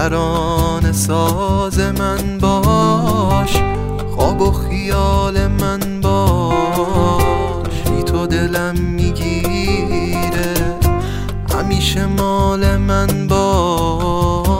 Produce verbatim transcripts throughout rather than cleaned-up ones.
ترانه ساز من باش، خواب و خیال من باش. بی تو دلم میگیره، همیشه مال من باش.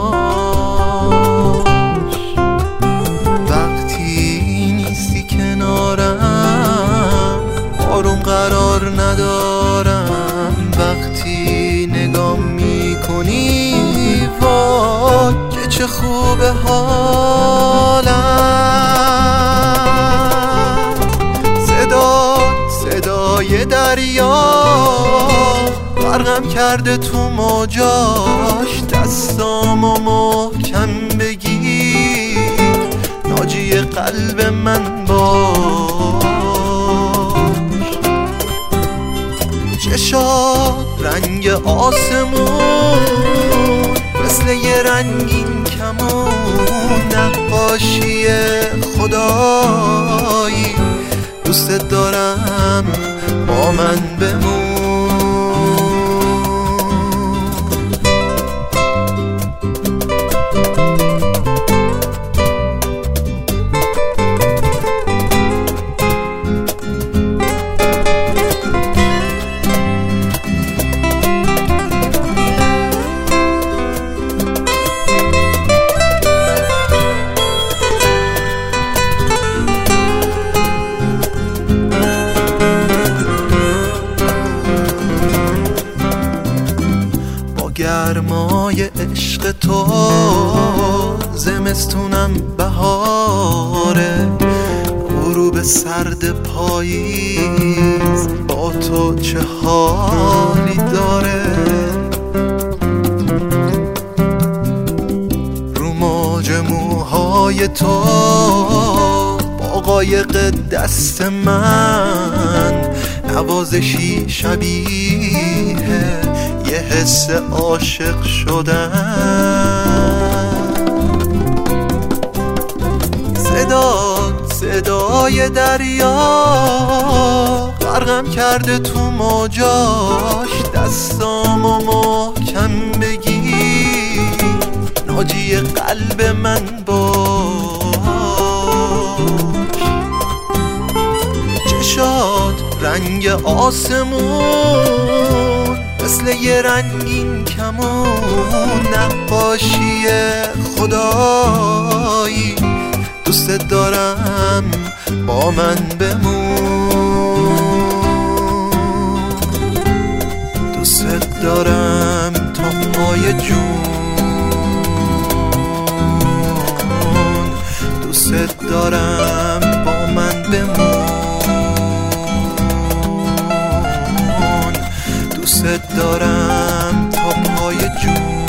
وقتی نیستی کنارم آروم قرار ندارم. وقتی نگاه میکنی وای که چه خوبه حالم. صدا صدای دریا غرقم کرده تو موجاش. دستامو محکم بگیر، ناجی قلب من باش. چشات رنگ آسمون مثل یه رنگین کمون. نقاشی خدایی دوست دارم، با من بمون. گرمای عشق تو زمستونم بهاره. غروب سرد پاییز با تو چه حالی داره. رو موج موهای تو با قایق دست من، نوازشی شبیه یه حس عاشق شدن. صدات صدای دریا غرقم کرده تو موجاش. دستامو محکم بگیر، ناجی قلب من باش. چشات رنگ آسمون مثل یه رنگین کمون. نقاشی خدایی دوست دارم، با من بمون. دوست دارم تا پای جون. دوست دارم، با من بمون. دوست دارم تا پای جون.